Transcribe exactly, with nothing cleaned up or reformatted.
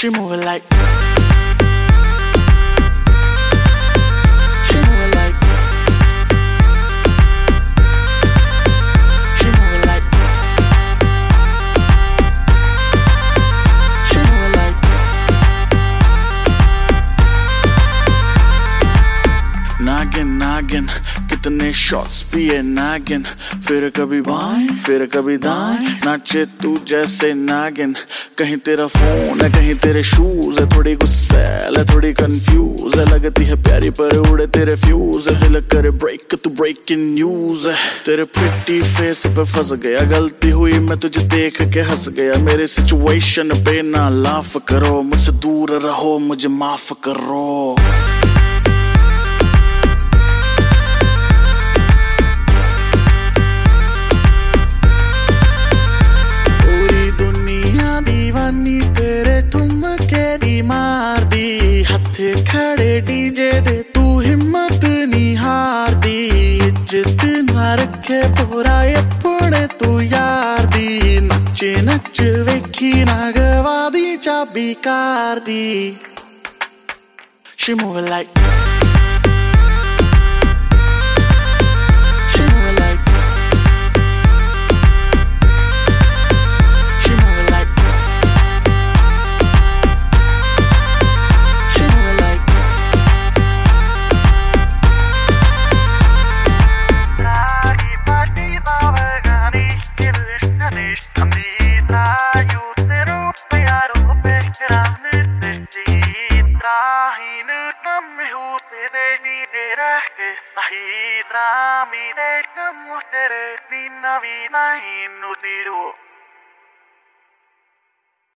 She move it like. She move it like. She move it like. She move it like. नागिन नागिन कितने shots पिए नागिन, फिर कभी बाएं फिर कभी दाएं, नाचे तू जैसे नागिन। कहीं तेरा फोन है कहीं तेरे शूज है, थोड़ी गुस्सैल है थोड़ी कंफ्यूज है, लगती है प्यारी पर उड़े तेरे फ्यूज है, दिल करे ब्रेक तू ब्रेकिंग न्यूज है। तेरे प्रिटी फेस पे फंस गया, गलती हुई मैं तुझे देख के हंस गया, मेरे सिचुएशन पे ना लाफ करो, मुझसे दूर रहो मुझे माफ करो। तेरे ठुमके दी मार दी, हथे खड़े डीजे दे तू हिम्मत नहीं हार दी, इज्जत ना रखे पूरा अपने तू यार दी, नचे नच वेखी ना गवा दी चाबी कार दी। She move it like. Vida inútil.